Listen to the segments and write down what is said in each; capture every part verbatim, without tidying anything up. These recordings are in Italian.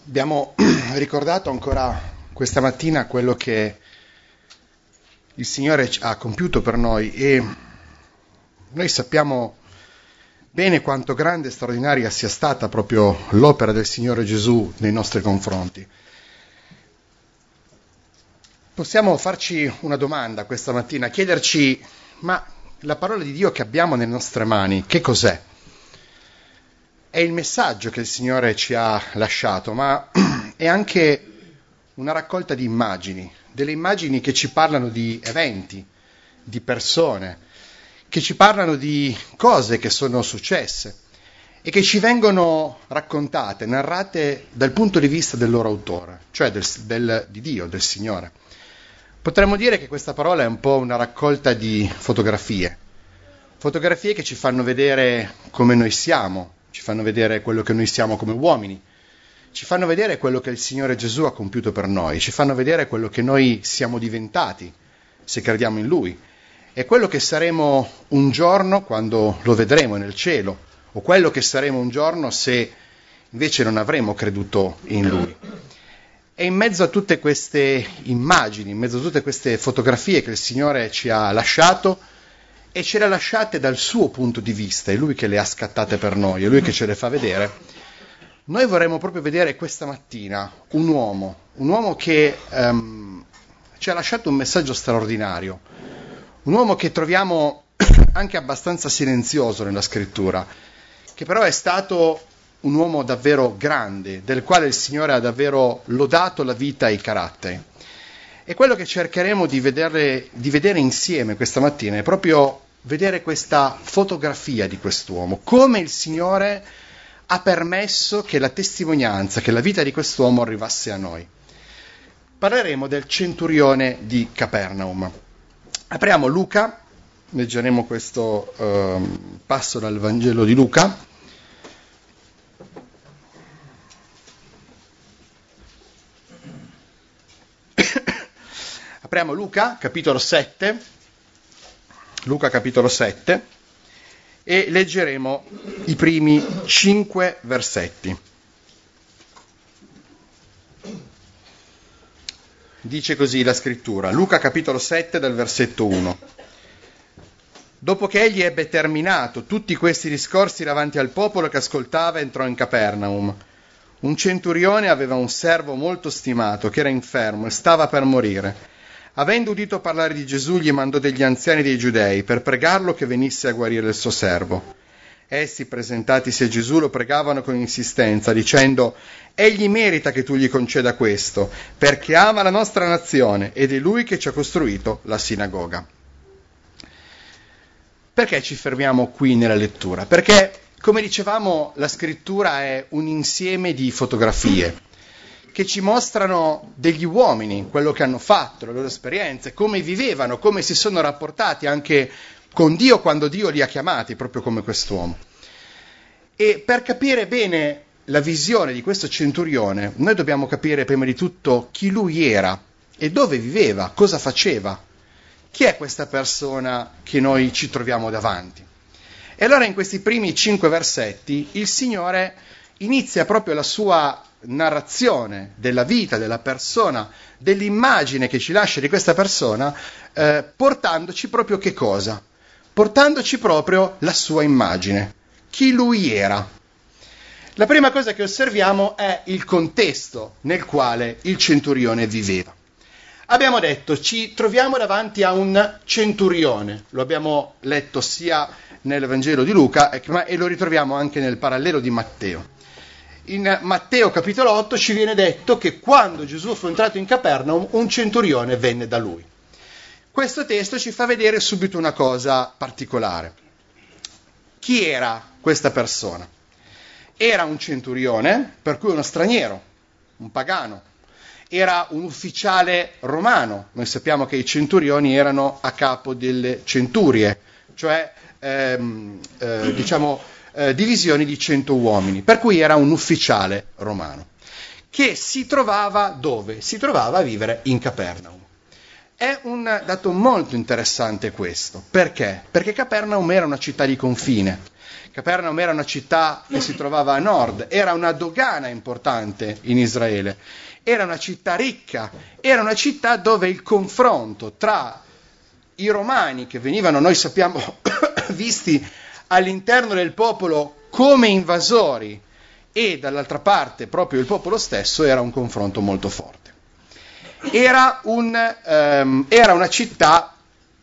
Abbiamo ricordato ancora questa mattina quello che il Signore ha compiuto per noi e noi sappiamo bene quanto grande e straordinaria sia stata proprio l'opera del Signore Gesù nei nostri confronti. Possiamo farci una domanda questa mattina, chiederci, ma la parola di Dio che abbiamo nelle nostre mani, che cos'è? È il messaggio che il Signore ci ha lasciato, ma è anche una raccolta di immagini, delle immagini che ci parlano di eventi, di persone, che ci parlano di cose che sono successe e che ci vengono raccontate, narrate dal punto di vista del loro autore, cioè del, del, di Dio, del Signore. Potremmo dire che questa parola è un po' una raccolta di fotografie, fotografie che ci fanno vedere come noi siamo, ci fanno vedere quello che noi siamo come uomini, ci fanno vedere quello che il Signore Gesù ha compiuto per noi, ci fanno vedere quello che noi siamo diventati se crediamo in Lui e quello che saremo un giorno quando lo vedremo nel cielo o quello che saremo un giorno se invece non avremo creduto in Lui. E in mezzo a tutte queste immagini, in mezzo a tutte queste fotografie che il Signore ci ha lasciato, e ce le ha lasciate dal suo punto di vista, è Lui che le ha scattate per noi, è Lui che ce le fa vedere, noi vorremmo proprio vedere questa mattina un uomo, un uomo che um, ci ha lasciato un messaggio straordinario, un uomo che troviamo anche abbastanza silenzioso nella scrittura, che però è stato un uomo davvero grande, del quale il Signore ha davvero lodato la vita e i caratteri. E quello che cercheremo di vedere, di vedere insieme questa mattina è proprio vedere questa fotografia di quest'uomo, come il Signore ha permesso che la testimonianza, che la vita di quest'uomo arrivasse a noi. Parleremo del centurione di Capernaum. Apriamo Luca, leggeremo questo eh, passo dal Vangelo di Luca. Apriamo Luca, capitolo sette, Luca capitolo sette, e leggeremo i primi cinque versetti. Dice così la scrittura, Luca capitolo sette dal versetto uno. Dopo che egli ebbe terminato tutti questi discorsi davanti al popolo che ascoltava, entrò in Capernaum. Un centurione aveva un servo molto stimato che era infermo e stava per morire. Avendo udito parlare di Gesù, gli mandò degli anziani dei Giudei per pregarlo che venisse a guarire il suo servo. Essi, presentatisi a Gesù, lo pregavano con insistenza, dicendo: «Egli merita che tu gli conceda questo, perché ama la nostra nazione ed è lui che ci ha costruito la sinagoga». Perché ci fermiamo qui nella lettura? Perché, come dicevamo, la scrittura è un insieme di fotografie che ci mostrano degli uomini, quello che hanno fatto, le loro esperienze, come vivevano, come si sono rapportati anche con Dio quando Dio li ha chiamati, proprio come quest'uomo. E per capire bene la visione di questo centurione, noi dobbiamo capire prima di tutto chi lui era e dove viveva, cosa faceva. Chi è questa persona che noi ci troviamo davanti? E allora in questi primi cinque versetti il Signore inizia proprio la sua narrazione della vita, della persona, dell'immagine che ci lascia di questa persona, eh, portandoci proprio che cosa? Portandoci proprio la sua immagine, chi lui era. La prima cosa che osserviamo è il contesto nel quale il centurione viveva. Abbiamo detto, ci troviamo davanti a un centurione, lo abbiamo letto sia nel Vangelo di Luca e lo ritroviamo anche nel parallelo di Matteo. In Matteo capitolo otto ci viene detto che quando Gesù fu entrato in Capernaum un centurione venne da lui. Questo testo ci fa vedere subito una cosa particolare. Chi era questa persona? Era un centurione, per cui uno straniero, un pagano. Era un ufficiale romano. Noi sappiamo che i centurioni erano a capo delle centurie, cioè ehm, eh, diciamo Eh, divisioni di cento uomini, per cui era un ufficiale romano, che si trovava dove? Si trovava a vivere in Capernaum. È un dato molto interessante questo, perché? Perché Capernaum era una città di confine, Capernaum era una città che si trovava a nord, era una dogana importante in Israele, era una città ricca, era una città dove il confronto tra i romani, che venivano, noi sappiamo, visti all'interno del popolo come invasori, e dall'altra parte proprio il popolo stesso, era un confronto molto forte. Era, un, um, era una città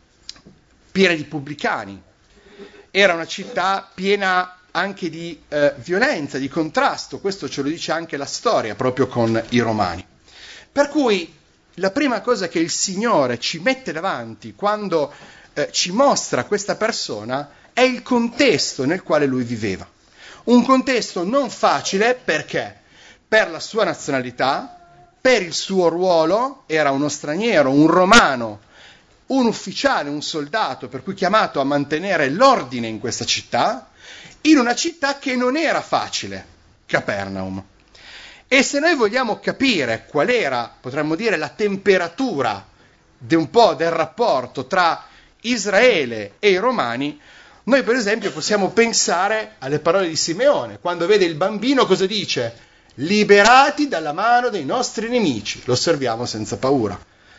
piena di pubblicani, era una città piena anche di eh, violenza, di contrasto, questo ce lo dice anche la storia proprio con i romani. Per cui la prima cosa che il Signore ci mette davanti quando eh, ci mostra questa persona è il contesto nel quale lui viveva. Un contesto non facile perché? Per la sua nazionalità, per il suo ruolo, era uno straniero, un romano, un ufficiale, un soldato, per cui chiamato a mantenere l'ordine in questa città, in una città che non era facile, Capernaum. E se noi vogliamo capire qual era, potremmo dire, la temperatura di un po' del rapporto tra Israele e i Romani, noi per esempio possiamo pensare alle parole di Simeone, quando vede il bambino cosa dice? Liberati dalla mano dei nostri nemici, lo osserviamo senza paura.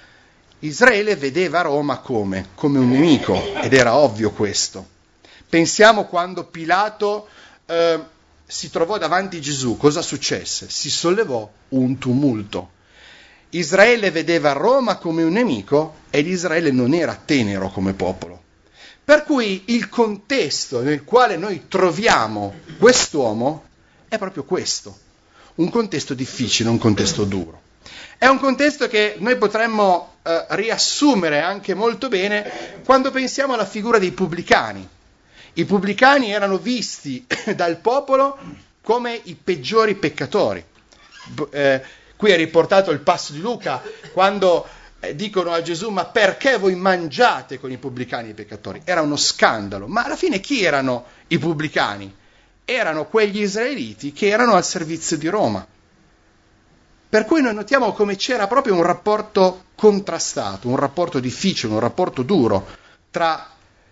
Israele vedeva Roma come? Come un nemico, ed era ovvio questo. Pensiamo quando Pilato eh, si trovò davanti a Gesù, cosa successe? Si sollevò un tumulto. Israele vedeva Roma come un nemico ed Israele non era tenero come popolo. Per cui il contesto nel quale noi troviamo quest'uomo è proprio questo, un contesto difficile, un contesto duro. È un contesto che noi potremmo eh, riassumere anche molto bene quando pensiamo alla figura dei pubblicani. I pubblicani erano visti dal popolo come i peggiori peccatori. Eh, qui è riportato il passo di Luca, quando eh, dicono a Gesù: ma perché voi mangiate con i pubblicani e i peccatori? Era uno scandalo. Ma alla fine chi erano i pubblicani? Erano quegli israeliti che erano al servizio di Roma. Per cui noi notiamo come c'era proprio un rapporto contrastato, un rapporto difficile, un rapporto duro tra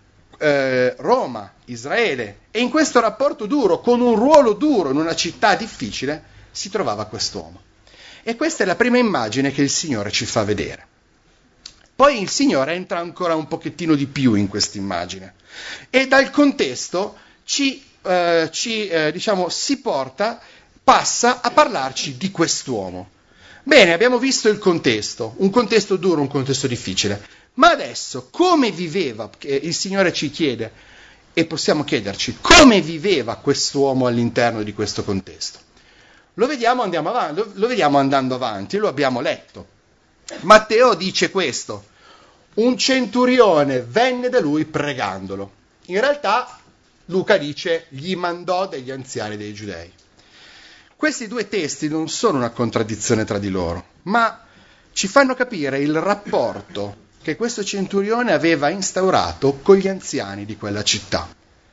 eh, Roma, Israele, e in questo rapporto duro, con un ruolo duro in una città difficile, si trovava quest'uomo. E questa è la prima immagine che il Signore ci fa vedere. Poi il Signore entra ancora un pochettino di più in questa immagine e dal contesto ci, eh, ci eh, diciamo, si porta, passa a parlarci di quest'uomo. Bene, abbiamo visto il contesto, un contesto duro, un contesto difficile, ma adesso come viveva, il Signore ci chiede, e possiamo chiederci, come viveva quest'uomo all'interno di questo contesto? Lo vediamo, andiamo avanti, lo, lo vediamo andando avanti, lo abbiamo letto. Matteo dice questo: un centurione venne da lui pregandolo. In realtà Luca dice gli mandò degli anziani dei Giudei. Questi due testi non sono una contraddizione tra di loro, ma ci fanno capire il rapporto che questo centurione aveva instaurato con gli anziani di quella città.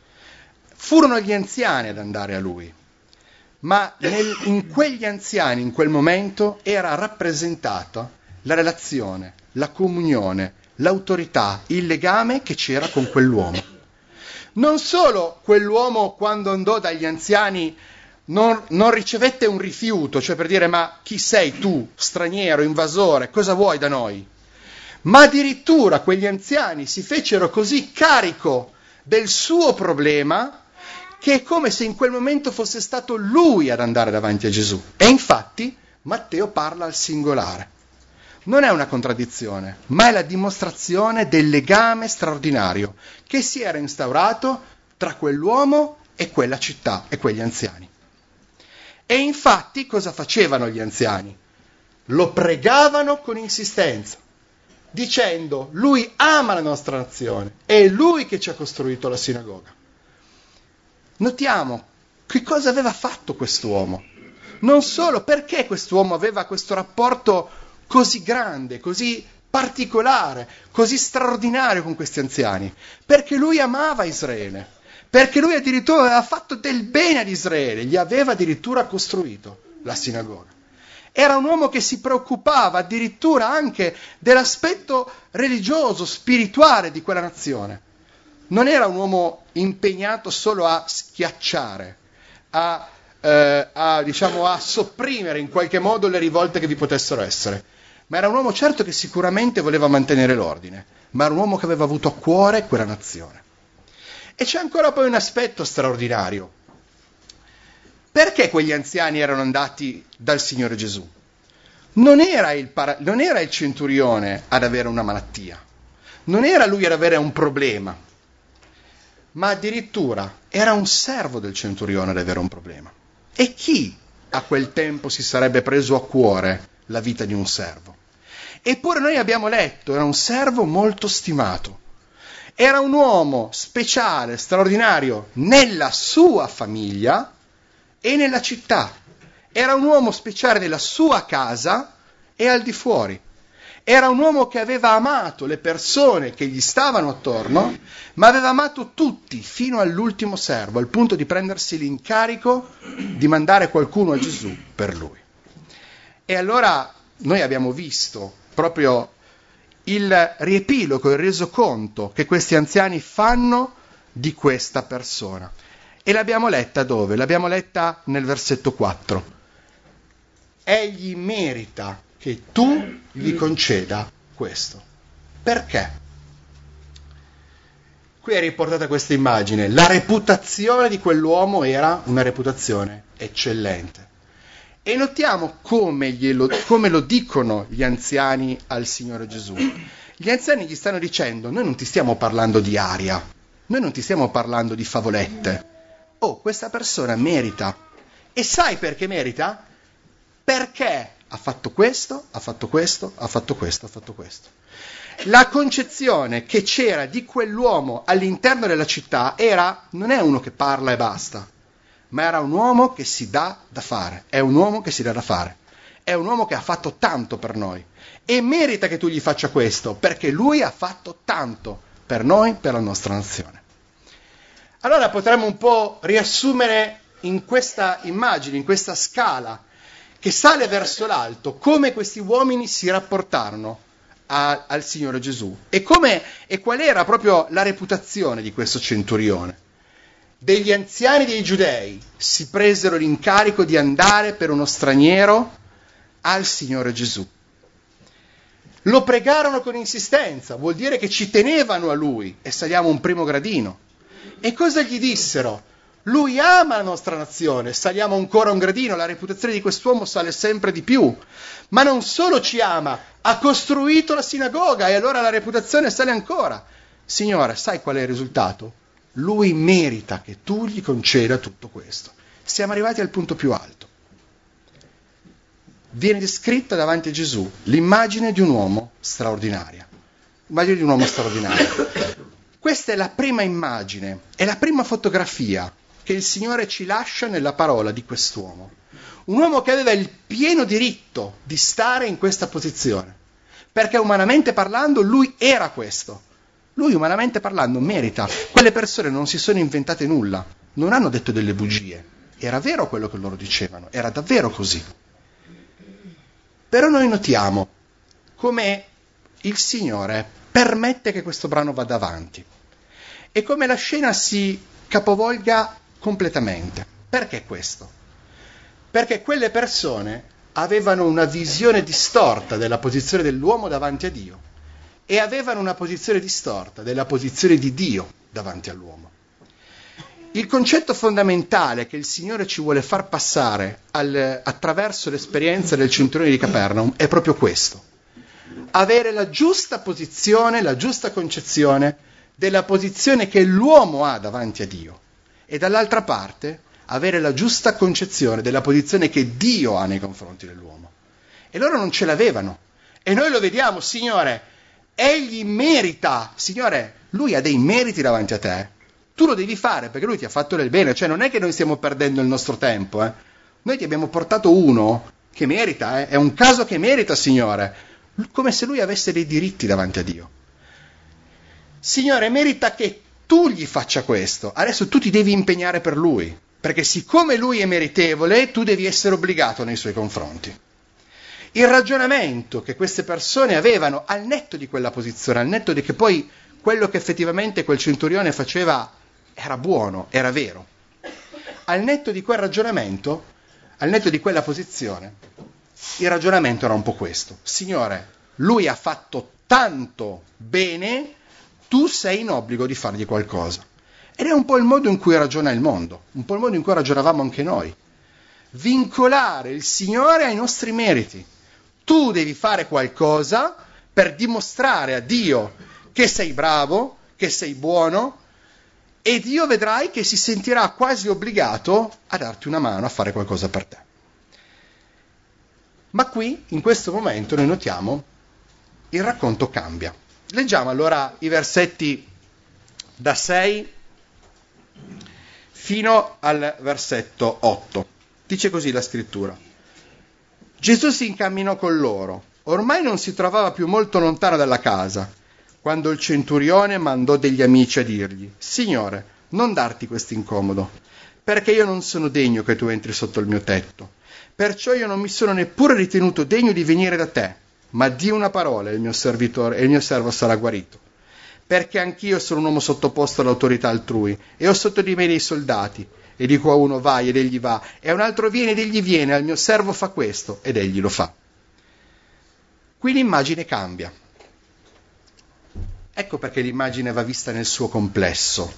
Furono gli anziani ad andare a lui, ma nel, in quegli anziani, in quel momento, era rappresentata la relazione, la comunione, l'autorità, il legame che c'era con quell'uomo. Non solo quell'uomo, quando andò dagli anziani, non, non ricevette un rifiuto, cioè per dire: ma chi sei tu, straniero, invasore, cosa vuoi da noi? Ma addirittura quegli anziani si fecero così carico del suo problema che è come se in quel momento fosse stato lui ad andare davanti a Gesù. E infatti Matteo parla al singolare. Non è una contraddizione, ma è la dimostrazione del legame straordinario che si era instaurato tra quell'uomo e quella città e quegli anziani. E infatti cosa facevano gli anziani? Lo pregavano con insistenza, dicendo: lui ama la nostra nazione, è lui che ci ha costruito la sinagoga. Notiamo che cosa aveva fatto quest'uomo. Non solo, perché quest'uomo aveva questo rapporto così grande, così particolare, così straordinario con questi anziani? Perché lui amava Israele, perché lui addirittura aveva fatto del bene ad Israele, gli aveva addirittura costruito la sinagoga. Era un uomo che si preoccupava addirittura anche dell'aspetto religioso, spirituale di quella nazione. non era un uomo impegnato solo a schiacciare, a, eh, a, diciamo, a sopprimere in qualche modo le rivolte che vi potessero essere, ma era un uomo certo che sicuramente voleva mantenere l'ordine, ma era un uomo che aveva avuto a cuore quella nazione. E c'è ancora poi un aspetto straordinario. Perché quegli anziani erano andati dal Signore Gesù? Non era il, para- non era il centurione ad avere una malattia, non era lui ad avere un problema, ma addirittura era un servo del centurione ad avere un problema. E chi a quel tempo si sarebbe preso a cuore la vita di un servo? Eppure noi abbiamo letto, era un servo molto stimato, era un uomo speciale, straordinario nella sua famiglia e nella città. Era un uomo speciale nella sua casa e al di fuori. Era un uomo che aveva amato le persone che gli stavano attorno, ma aveva amato tutti fino all'ultimo servo, al punto di prendersi l'incarico di mandare qualcuno a Gesù per lui. E allora noi abbiamo visto proprio il riepilogo, il resoconto che questi anziani fanno di questa persona. E l'abbiamo letta dove? L'abbiamo letta nel versetto quattro. Egli merita che tu gli conceda questo. Perché? Qui è riportata questa immagine. La reputazione di quell'uomo era una reputazione eccellente. E notiamo come, glielo, come lo dicono gli anziani al Signore Gesù. Gli anziani gli stanno dicendo: noi non ti stiamo parlando di aria, noi non ti stiamo parlando di favolette. Oh, questa persona merita. E sai perché merita? Perché ha fatto questo, ha fatto questo, ha fatto questo, ha fatto questo. La concezione che c'era di quell'uomo all'interno della città era: non è uno che parla e basta, ma era un uomo che si dà da fare, è un uomo che si dà da fare, è un uomo che ha fatto tanto per noi e merita che tu gli faccia questo, perché lui ha fatto tanto per noi, per la nostra nazione. Allora potremmo un po' riassumere in questa immagine, in questa scala che sale verso l'alto, come questi uomini si rapportarono a, al Signore Gesù e, come, e qual era proprio la reputazione di questo centurione. Degli anziani dei giudei si presero l'incarico di andare per uno straniero al Signore Gesù. Lo pregarono con insistenza, vuol dire che ci tenevano a lui, e saliamo un primo gradino. E cosa gli dissero? Lui ama la nostra nazione, saliamo ancora un gradino, la reputazione di quest'uomo sale sempre di più. Ma non solo ci ama, ha costruito la sinagoga e allora la reputazione sale ancora. Signore, sai qual è il risultato? Lui merita che tu gli conceda tutto questo. Siamo arrivati al punto più alto. Viene descritta davanti a Gesù l'immagine di un uomo straordinario. L'immagine di un uomo straordinario. Questa è la prima immagine, è la prima fotografia che il Signore ci lascia nella parola di quest'uomo. Un uomo che aveva il pieno diritto di stare in questa posizione, perché umanamente parlando lui era questo. Lui umanamente parlando merita. Quelle persone non si sono inventate nulla, non hanno detto delle bugie. Era vero quello che loro dicevano, era davvero così. Però noi notiamo come il Signore permette che questo brano vada avanti e come la scena si capovolga completamente. Perché questo? Perché quelle persone avevano una visione distorta della posizione dell'uomo davanti a Dio e avevano una posizione distorta della posizione di Dio davanti all'uomo. Il concetto fondamentale che il Signore ci vuole far passare al, attraverso l'esperienza del centurione di Capernaum è proprio questo: avere la giusta posizione, la giusta concezione della posizione che l'uomo ha davanti a Dio e dall'altra parte avere la giusta concezione della posizione che Dio ha nei confronti dell'uomo. E loro non ce l'avevano. E noi lo vediamo: Signore, egli merita, Signore, lui ha dei meriti davanti a te. Tu lo devi fare perché lui ti ha fatto del bene. Cioè non è che noi stiamo perdendo il nostro tempo. Eh. Noi ti abbiamo portato uno che merita, eh. È un caso che merita, Signore. Come se lui avesse dei diritti davanti a Dio. Signore, merita che tu gli faccia questo. Adesso tu ti devi impegnare per lui. Perché siccome lui è meritevole, tu devi essere obbligato nei suoi confronti. Il ragionamento che queste persone avevano al netto di quella posizione, al netto di che poi quello che effettivamente quel centurione faceva era buono, era vero. Al netto di quel ragionamento, al netto di quella posizione, il ragionamento era un po' questo. Signore, lui ha fatto tanto bene, tu sei in obbligo di fargli qualcosa. Ed è un po' il modo in cui ragiona il mondo, un po' il modo in cui ragionavamo anche noi. Vincolare il Signore ai nostri meriti. Tu devi fare qualcosa per dimostrare a Dio che sei bravo, che sei buono, e Dio vedrai che si sentirà quasi obbligato a darti una mano a fare qualcosa per te. Ma qui, in questo momento, noi notiamo il racconto cambia. Leggiamo allora i versetti da sei fino al versetto otto. Dice così la scrittura. Gesù si incamminò con loro. Ormai non si trovava più molto lontano dalla casa, quando il centurione mandò degli amici a dirgli: Signore, non darti questo incomodo, perché io non sono degno che tu entri sotto il mio tetto. Perciò io non mi sono neppure ritenuto degno di venire da te, ma di una parola e il mio servitore e il mio servo sarà guarito. Perché anch'io sono un uomo sottoposto all'autorità altrui, e ho sotto di me dei soldati, e dico a uno vai ed egli va, e a un altro viene ed egli viene, al mio servo fa questo ed egli lo fa. Qui l'immagine cambia. Ecco perché l'immagine va vista nel suo complesso.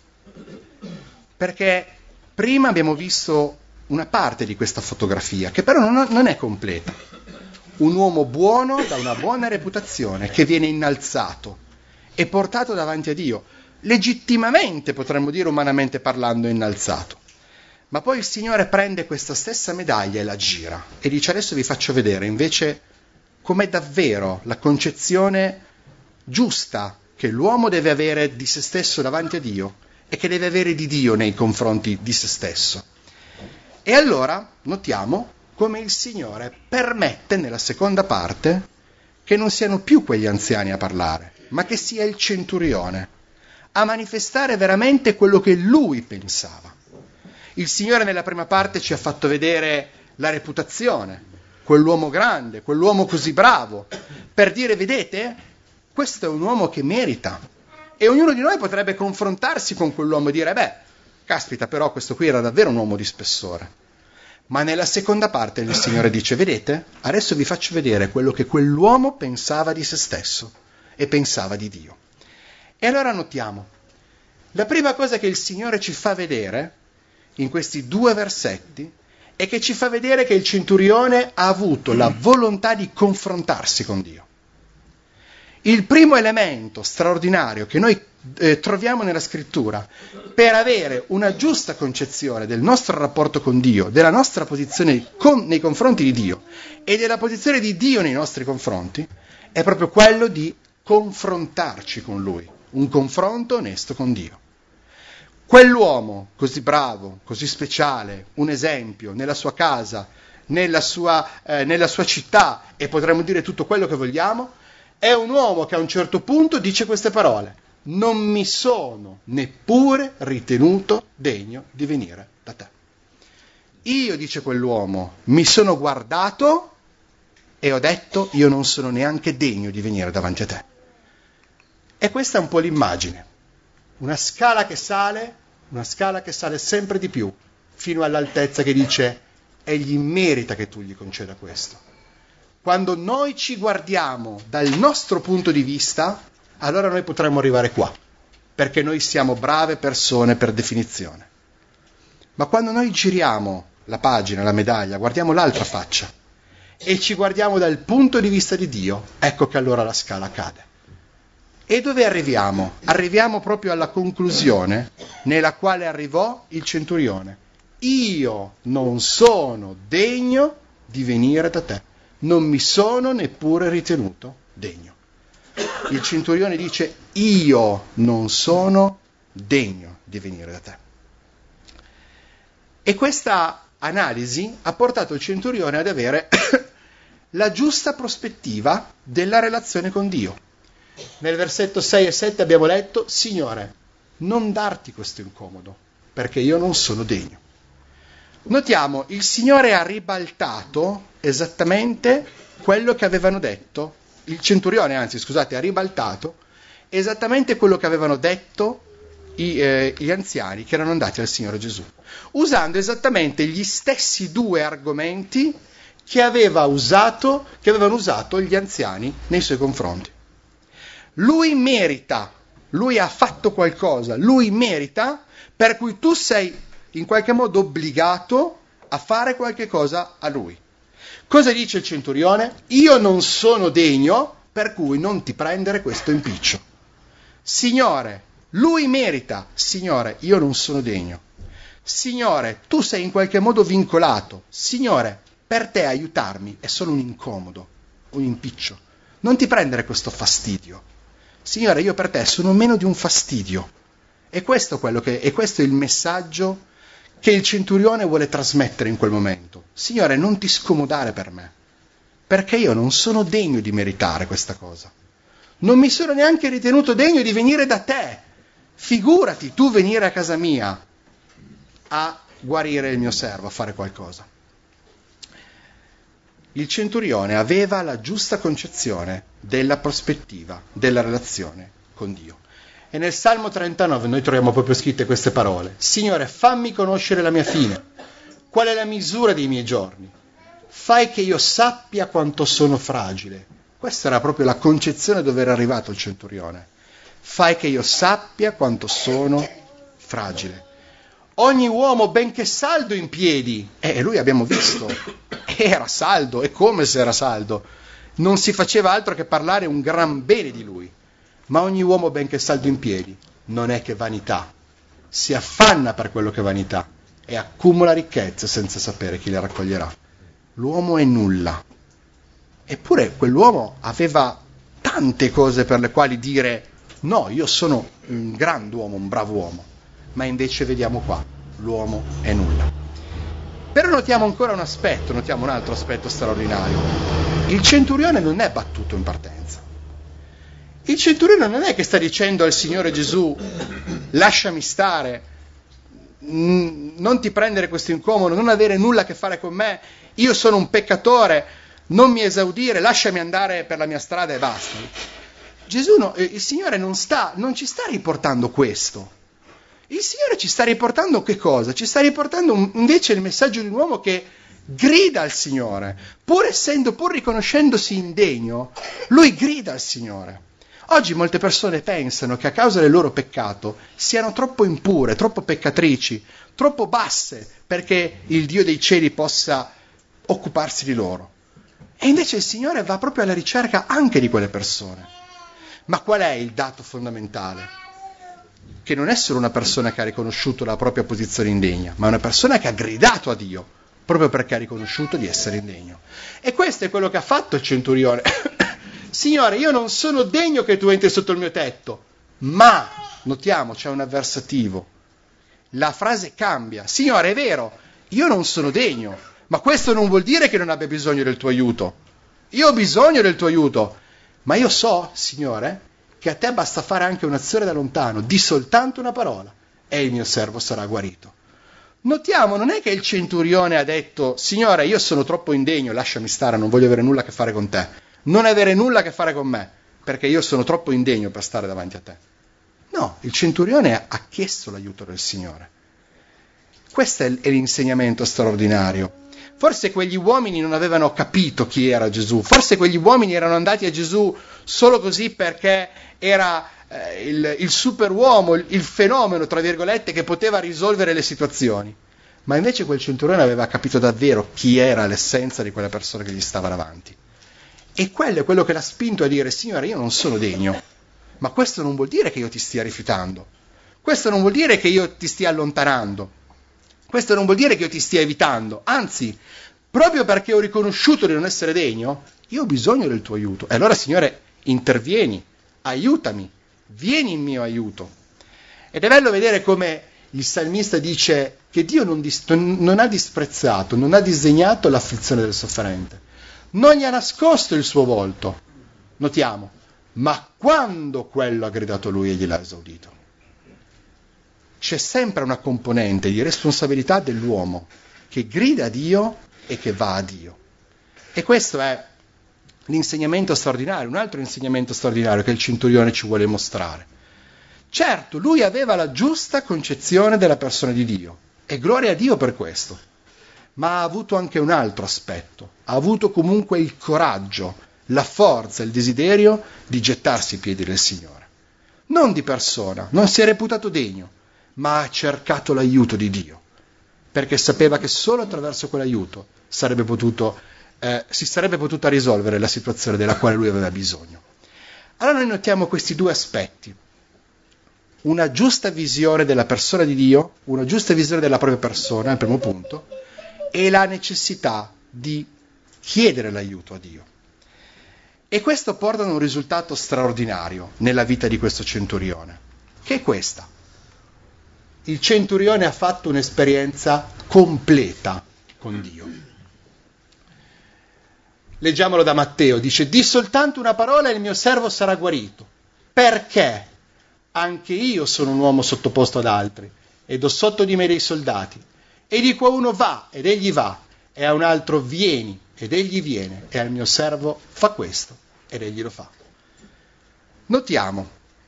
Perché prima abbiamo visto una parte di questa fotografia, che però non, non è completa. Un uomo buono da una buona reputazione, che viene innalzato e portato davanti a Dio, legittimamente potremmo dire, umanamente parlando, innalzato. Ma poi il Signore prende questa stessa medaglia e la gira e dice: adesso vi faccio vedere invece com'è davvero la concezione giusta che l'uomo deve avere di se stesso davanti a Dio e che deve avere di Dio nei confronti di se stesso. E allora notiamo come il Signore permette nella seconda parte che non siano più quegli anziani a parlare, ma che sia il centurione a manifestare veramente quello che lui pensava. Il Signore nella prima parte ci ha fatto vedere la reputazione, quell'uomo grande, quell'uomo così bravo, per dire: vedete, questo è un uomo che merita. E ognuno di noi potrebbe confrontarsi con quell'uomo e dire: beh, caspita, però questo qui era davvero un uomo di spessore. Ma nella seconda parte il Signore dice: vedete, adesso vi faccio vedere quello che quell'uomo pensava di se stesso e pensava di Dio. E allora notiamo, la prima cosa che il Signore ci fa vedere in questi due versetti è che ci fa vedere che il centurione ha avuto la volontà di confrontarsi con Dio. Il primo elemento straordinario che noi eh, troviamo nella scrittura per avere una giusta concezione del nostro rapporto con Dio, della nostra posizione con, nei confronti di Dio e della posizione di Dio nei nostri confronti, è proprio quello di confrontarci con Lui, un confronto onesto con Dio. Quell'uomo così bravo, così speciale, un esempio nella sua casa, nella sua, eh, nella sua città, e potremmo dire tutto quello che vogliamo, è un uomo che a un certo punto dice queste parole: non mi sono neppure ritenuto degno di venire da te. Io, dice quell'uomo, mi sono guardato e ho detto: io non sono neanche degno di venire davanti a te. E questa è un po' l'immagine, una scala che sale, una scala che sale sempre di più, fino all'altezza che dice: egli merita che tu gli conceda questo. Quando noi ci guardiamo dal nostro punto di vista, allora noi potremmo arrivare qua, perché noi siamo brave persone per definizione. Ma quando noi giriamo la pagina, la medaglia, guardiamo l'altra faccia e ci guardiamo dal punto di vista di Dio, ecco che allora la scala cade. E dove arriviamo? Arriviamo proprio alla conclusione nella quale arrivò il centurione: io non sono degno di venire da te. Non mi sono neppure ritenuto degno. Il centurione dice: io non sono degno di venire da te. E questa analisi ha portato il centurione ad avere la giusta prospettiva della relazione con Dio. Nel versetto sei e sette abbiamo letto: Signore, non darti questo incomodo, perché io non sono degno. Notiamo, il Signore ha ribaltato esattamente quello che avevano detto, il centurione, anzi scusate, ha ribaltato esattamente quello che avevano detto i, eh, gli anziani che erano andati al Signore Gesù, usando esattamente gli stessi due argomenti che, aveva usato, che avevano usato gli anziani nei suoi confronti. Lui merita, lui ha fatto qualcosa, lui merita, per cui tu sei in qualche modo obbligato a fare qualche cosa a lui. Cosa dice il centurione? Io non sono degno, per cui non ti prendere questo impiccio. Signore, lui merita. Signore, io non sono degno. Signore, tu sei in qualche modo vincolato. Signore, per te aiutarmi è solo un incomodo, un impiccio. Non ti prendere questo fastidio. Signore, io per te sono meno di un fastidio. E questo è quello che, e questo è il messaggio che il centurione vuole trasmettere in quel momento. Signore, non ti scomodare per me, perché io non sono degno di meritare questa cosa. Non mi sono neanche ritenuto degno di venire da te. Figurati tu venire a casa mia a guarire il mio servo, a fare qualcosa. Il centurione aveva la giusta concezione della prospettiva, della relazione con Dio. E nel Salmo trentanove noi troviamo proprio scritte queste parole. Signore, fammi conoscere la mia fine. Qual è la misura dei miei giorni? Fai che io sappia quanto sono fragile. Questa era proprio la concezione dove era arrivato il centurione. Fai che io sappia quanto sono fragile. Ogni uomo, benché saldo in piedi, e lui abbiamo visto, era saldo, e come se era saldo, non si faceva altro che parlare un gran bene di lui. Ma ogni uomo, benché saldo in piedi, non è che vanità. Si affanna per quello che è vanità e accumula ricchezze senza sapere chi le raccoglierà. L'uomo è nulla. Eppure quell'uomo aveva tante cose per le quali dire no, io sono un grand'uomo, un bravo uomo. Ma invece vediamo qua, l'uomo è nulla. Però notiamo ancora un aspetto, notiamo un altro aspetto straordinario. Il centurione non è battuto in partenza. Il centurione non è che sta dicendo al Signore Gesù lasciami stare, non ti prendere questo incomodo, non avere nulla a che fare con me, io sono un peccatore, non mi esaudire, lasciami andare per la mia strada e basta. Gesù, no, il Signore non, sta, non ci sta riportando questo. Il Signore ci sta riportando che cosa? Ci sta riportando un, invece il messaggio di un uomo che grida al Signore, pur essendo, pur riconoscendosi indegno, lui grida al Signore. Oggi molte persone pensano che a causa del loro peccato siano troppo impure, troppo peccatrici, troppo basse perché il Dio dei cieli possa occuparsi di loro. E invece il Signore va proprio alla ricerca anche di quelle persone. Ma qual è il dato fondamentale? Che non è solo una persona che ha riconosciuto la propria posizione indegna, ma una persona che ha gridato a Dio proprio perché ha riconosciuto di essere indegno. E questo è quello che ha fatto il centurione. Signore, io non sono degno che tu entri sotto il mio tetto, ma, notiamo, c'è un avversativo. La frase cambia. Signore, è vero, io non sono degno, ma questo non vuol dire che non abbia bisogno del tuo aiuto. Io ho bisogno del tuo aiuto, ma io so, Signore, che a te basta fare anche un'azione da lontano, di soltanto una parola, e il mio servo sarà guarito. Notiamo, non è che il centurione ha detto, Signore, io sono troppo indegno, lasciami stare, non voglio avere nulla a che fare con te. Non avere nulla a che fare con me, perché io sono troppo indegno per stare davanti a te. No, il centurione ha chiesto l'aiuto del Signore. Questo è l'insegnamento straordinario. Forse quegli uomini non avevano capito chi era Gesù, forse quegli uomini erano andati a Gesù solo così perché era eh, il, il superuomo, il, il fenomeno, tra virgolette, che poteva risolvere le situazioni. Ma invece quel centurione aveva capito davvero chi era l'essenza di quella persona che gli stava davanti. E quello è quello che l'ha spinto a dire, Signore, io non sono degno, ma questo non vuol dire che io ti stia rifiutando, questo non vuol dire che io ti stia allontanando, questo non vuol dire che io ti stia evitando, anzi, proprio perché ho riconosciuto di non essere degno, io ho bisogno del tuo aiuto. E allora, Signore, intervieni, aiutami, vieni in mio aiuto. Ed è bello vedere come il salmista dice che Dio non, dis- non ha disprezzato, non ha disegnato l'afflizione del sofferente. Non gli ha nascosto il suo volto, notiamo, ma quando quello ha gridato lui e gliel'ha esaudito. C'è sempre una componente di responsabilità dell'uomo che grida a Dio e che va a Dio. E questo è l'insegnamento straordinario, un altro insegnamento straordinario che il centurione ci vuole mostrare. Certo, lui aveva la giusta concezione della persona di Dio, e gloria a Dio per questo, ma ha avuto anche un altro aspetto, ha avuto comunque il coraggio, la forza, il desiderio di gettarsi ai piedi del Signore. Non di persona, non si è reputato degno, ma ha cercato l'aiuto di Dio, perché sapeva che solo attraverso quell'aiuto sarebbe potuto, eh, si sarebbe potuta risolvere la situazione della quale lui aveva bisogno. Allora noi notiamo questi due aspetti: una giusta visione della persona di Dio, una giusta visione della propria persona, al primo punto, e la necessità di chiedere l'aiuto a Dio. E questo porta ad un risultato straordinario nella vita di questo centurione, che è questa. Il centurione ha fatto un'esperienza completa con Dio. Leggiamolo da Matteo, dice: di soltanto una parola e il mio servo sarà guarito, perché anche io sono un uomo sottoposto ad altri, ed ho sotto di me dei soldati, e dico a uno va, ed egli va, e a un altro vieni, ed egli viene, e al mio servo fa questo, ed egli lo fa. Notiamo,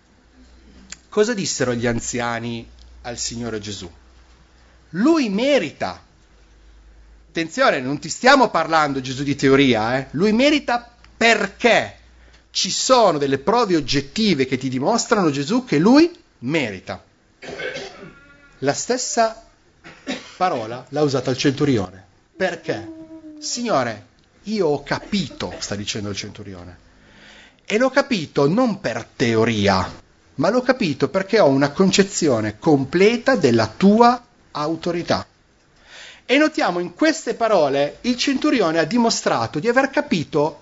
cosa dissero gli anziani al Signore Gesù? Lui merita. Attenzione, non ti stiamo parlando, Gesù, di teoria, eh? Lui merita perché ci sono delle prove oggettive che ti dimostrano, Gesù, che lui merita. La stessa parola l'ha usata il centurione. Perché? Signore, io ho capito, sta dicendo il centurione, e l'ho capito non per teoria, ma l'ho capito perché ho una concezione completa della tua autorità. E notiamo in queste parole il centurione ha dimostrato di aver capito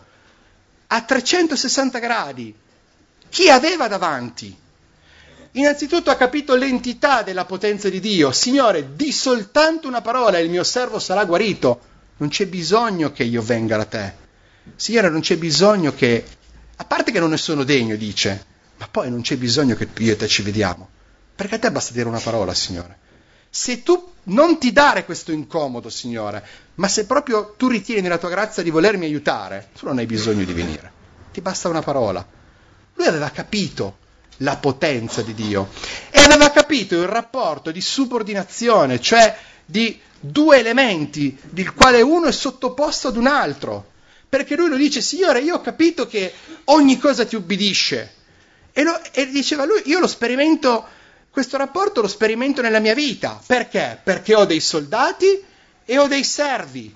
a trecentosessanta gradi chi aveva davanti. Innanzitutto ha capito l'entità della potenza di Dio. Signore, di soltanto una parola e il mio servo sarà guarito. Non c'è bisogno che io venga da te. Signore, non c'è bisogno che, a parte che non ne sono degno, dice, ma poi non c'è bisogno che io e te ci vediamo, perché a te basta dire una parola, Signore. Se tu non ti dare questo incomodo, Signore, ma se proprio tu ritieni nella tua grazia di volermi aiutare, tu non hai bisogno di venire, ti basta una parola. Lui aveva capito la potenza di Dio e aveva capito il rapporto di subordinazione, cioè di due elementi, del quale uno è sottoposto ad un altro, perché lui lo dice: Signore, io ho capito che ogni cosa ti ubbidisce, e, lo, e diceva lui, io lo sperimento, questo rapporto lo sperimento nella mia vita. Perché? Perché ho dei soldati e ho dei servi.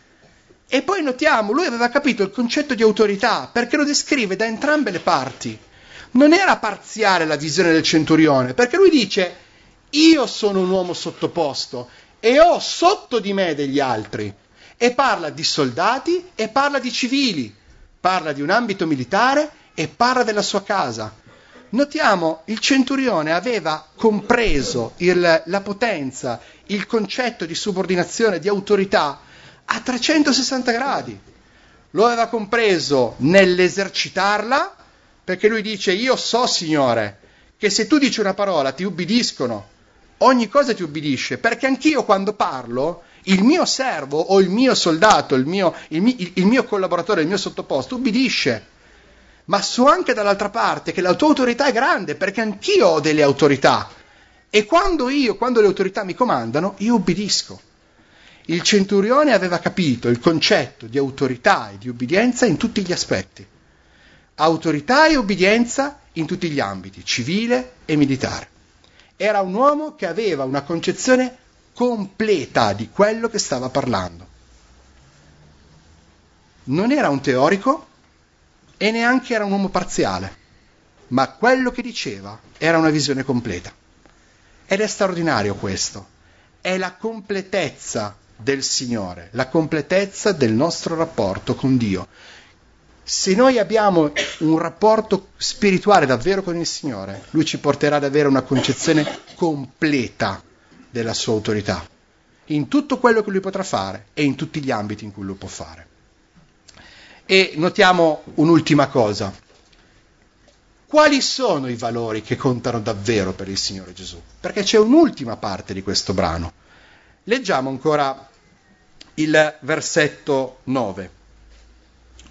E poi notiamo, lui aveva capito il concetto di autorità, perché lo descrive da entrambe le parti. Non era parziale la visione del centurione, perché lui dice: io sono un uomo sottoposto e ho sotto di me degli altri. E parla di soldati e parla di civili, parla di un ambito militare e parla della sua casa. Notiamo, il centurione aveva compreso il, la potenza, il concetto di subordinazione, di autorità a trecentosessanta gradi. Lo aveva compreso nell'esercitarla, perché lui dice: io so, Signore, che se tu dici una parola ti ubbidiscono, ogni cosa ti ubbidisce, perché anch'io quando parlo, il mio servo o il mio soldato, il mio, il mio, il mio collaboratore, il mio sottoposto ubbidisce. Ma so anche dall'altra parte che la tua autorità è grande, perché anch'io ho delle autorità. E quando io, quando le autorità mi comandano, io ubbidisco. Il centurione aveva capito il concetto di autorità e di ubbidienza in tutti gli aspetti. Autorità e ubbidienza in tutti gli ambiti, civile e militare. Era un uomo che aveva una concezione completa di quello che stava parlando. Non era un teorico e neanche era un uomo parziale, ma quello che diceva era una visione completa. Ed è straordinario questo. È la completezza del Signore, la completezza del nostro rapporto con Dio. Se noi abbiamo un rapporto spirituale davvero con il Signore, Lui ci porterà ad avere una concezione completa della sua autorità, in tutto quello che Lui potrà fare e in tutti gli ambiti in cui Lui può fare. E notiamo un'ultima cosa. Quali sono i valori che contano davvero per il Signore Gesù? Perché c'è un'ultima parte di questo brano. Leggiamo ancora il versetto nove.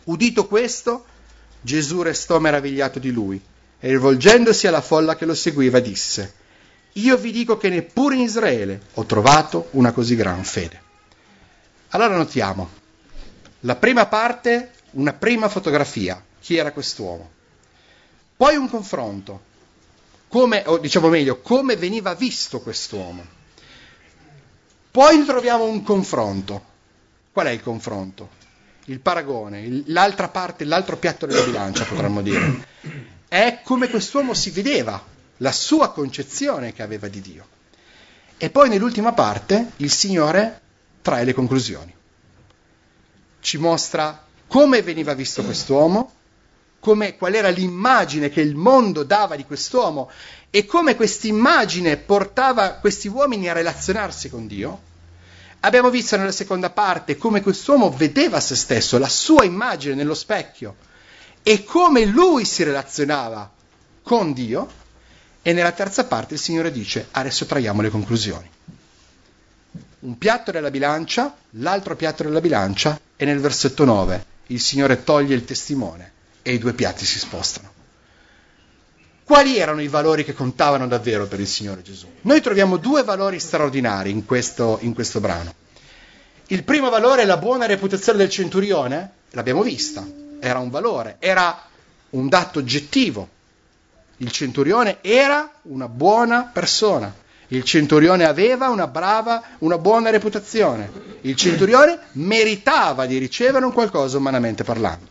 Udito questo, Gesù restò meravigliato di lui e rivolgendosi alla folla che lo seguiva disse: io vi dico che neppure in Israele ho trovato una così gran fede. Allora notiamo, la prima parte, una prima fotografia, chi era quest'uomo? Poi un confronto, come, o diciamo meglio, come veniva visto quest'uomo. Poi troviamo un confronto. Qual è il confronto? Il paragone, il, l'altra parte, l'altro piatto della bilancia, potremmo dire. È come quest'uomo si vedeva, la sua concezione che aveva di Dio. E poi nell'ultima parte il Signore trae le conclusioni. Ci mostra come veniva visto quest'uomo, come, qual era l'immagine che il mondo dava di quest'uomo e come quest'immagine portava questi uomini a relazionarsi con Dio. Abbiamo visto nella seconda parte come quest'uomo vedeva se stesso, la sua immagine nello specchio e come lui si relazionava con Dio. E nella terza parte il Signore dice: adesso traiamo le conclusioni. Un piatto della bilancia, l'altro piatto della bilancia, e nel versetto nove il Signore toglie il testimone e i due piatti si spostano. Quali erano i valori che contavano davvero per il Signore Gesù? Noi troviamo due valori straordinari in questo, in questo brano. Il primo valore è la buona reputazione del centurione, l'abbiamo vista, era un valore, era un dato oggettivo. Il centurione era una buona persona, il centurione aveva una brava, una buona reputazione, il centurione meritava di ricevere un qualcosa umanamente parlando.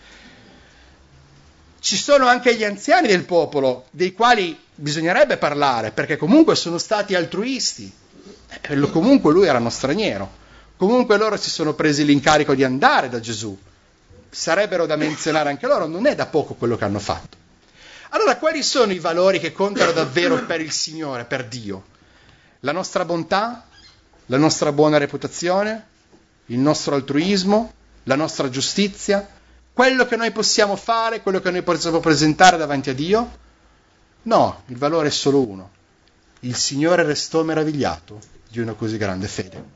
Ci sono anche gli anziani del popolo, dei quali bisognerebbe parlare, perché comunque sono stati altruisti, eh, comunque lui era uno straniero, comunque loro si sono presi l'incarico di andare da Gesù, sarebbero da menzionare anche loro, non è da poco quello che hanno fatto. Allora, quali sono i valori che contano davvero per il Signore, per Dio? La nostra bontà, la nostra buona reputazione, il nostro altruismo, la nostra giustizia, quello che noi possiamo fare, quello che noi possiamo presentare davanti a Dio? No, il valore è solo uno. Il Signore restò meravigliato di una così grande fede.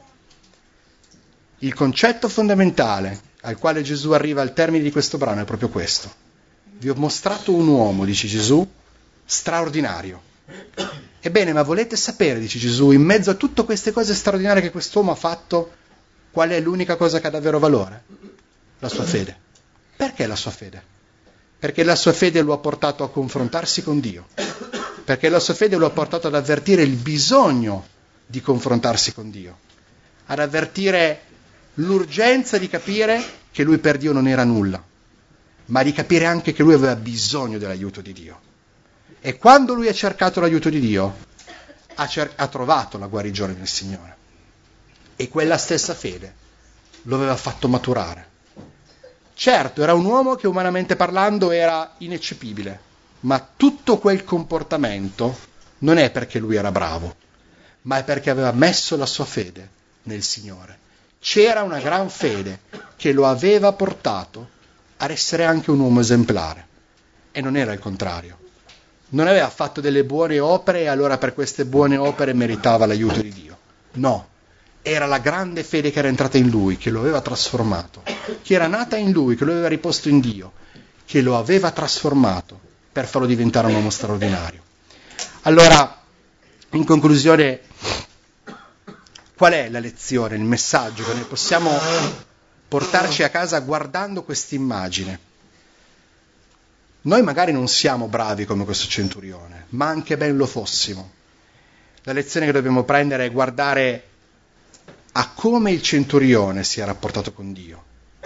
Il concetto fondamentale al quale Gesù arriva al termine di questo brano è proprio questo. Vi ho mostrato un uomo, dice Gesù, straordinario. Ebbene, ma volete sapere, dice Gesù, in mezzo a tutte queste cose straordinarie che quest'uomo ha fatto, qual è l'unica cosa che ha davvero valore? La sua fede. Perché la sua fede? Perché la sua fede lo ha portato a confrontarsi con Dio. Perché la sua fede lo ha portato ad avvertire il bisogno di confrontarsi con Dio. Ad avvertire l'urgenza di capire che lui per Dio non era nulla, ma di capire anche che lui aveva bisogno dell'aiuto di Dio. E quando lui ha cercato l'aiuto di Dio, ha, cer- ha trovato la guarigione del Signore. E quella stessa fede lo aveva fatto maturare. Certo, era un uomo che umanamente parlando era ineccepibile, ma tutto quel comportamento non è perché lui era bravo, ma è perché aveva messo la sua fede nel Signore. C'era una gran fede che lo aveva portato ad essere anche un uomo esemplare. E non era il contrario. Non aveva fatto delle buone opere e allora per queste buone opere meritava l'aiuto di Dio. No, era la grande fede che era entrata in lui, che lo aveva trasformato, che era nata in lui, che lo aveva riposto in Dio, che lo aveva trasformato per farlo diventare un uomo straordinario. Allora, in conclusione, qual è la lezione, il messaggio che noi possiamo portarci a casa guardando questa immagine? Noi magari non siamo bravi come questo centurione, ma anche ben lo fossimo. La lezione che dobbiamo prendere è guardare a come il centurione si è rapportato con Dio.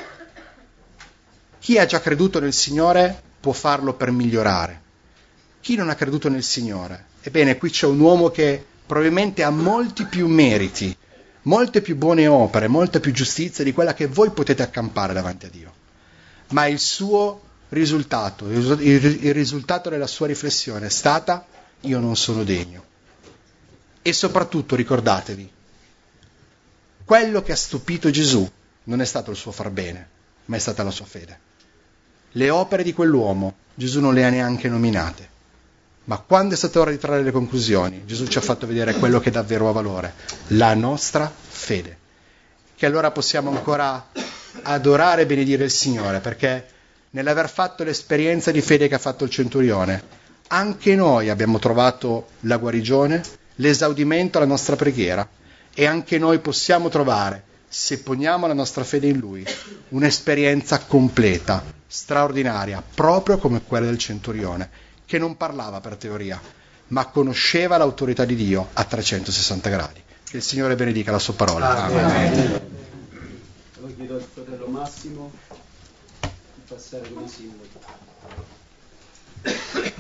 Chi ha già creduto nel Signore può farlo per migliorare. Chi non ha creduto nel Signore? Ebbene, qui c'è un uomo che probabilmente ha molti più meriti, molte più buone opere, molta più giustizia di quella che voi potete accampare davanti a Dio. Ma il suo risultato, il risultato della sua riflessione è stata: io non sono degno. E soprattutto ricordatevi, quello che ha stupito Gesù non è stato il suo far bene, ma è stata la sua fede. Le opere di quell'uomo Gesù non le ha neanche nominate, ma quando è stata ora di trarre le conclusioni, Gesù ci ha fatto vedere quello che davvero ha valore, la nostra fede, che allora possiamo ancora adorare e benedire il Signore, perché nell'aver fatto l'esperienza di fede che ha fatto il centurione, anche noi abbiamo trovato la guarigione, l'esaudimento alla nostra preghiera, e anche noi possiamo trovare, se poniamo la nostra fede in Lui, un'esperienza completa, straordinaria, proprio come quella del centurione, che non parlava per teoria, ma conosceva l'autorità di Dio a trecentosessanta gradi. Che il Signore benedica la sua parola. Amen. Amen. Lo chiedo al fratello Massimo di passare come sindaco.